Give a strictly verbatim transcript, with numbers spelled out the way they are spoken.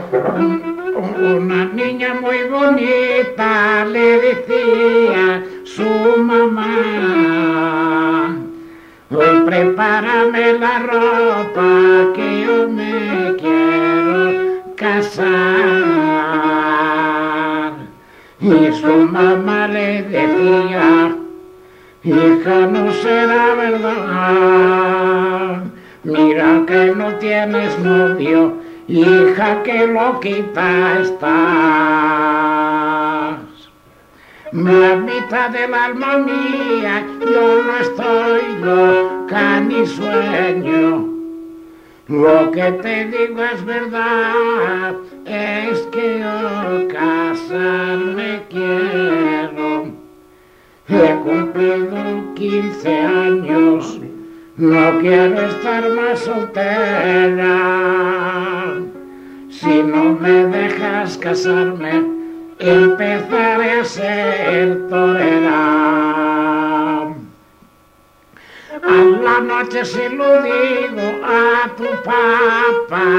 Una niña muy bonita le decía su mamá: hoy prepárame la ropa que yo me quiero casar. Y su mamá le decía: hija, no será verdad, mira que no tienes novio, hija, que loquita estás. Mamita del alma mía, yo no estoy loca ni sueño. Lo que te digo es verdad, es que yo casarme quiero. He cumplido quince años, no quiero estar más soltera. Si no me dejas casarme, empezaré a ser torera. A la noche se lo digo a tu papá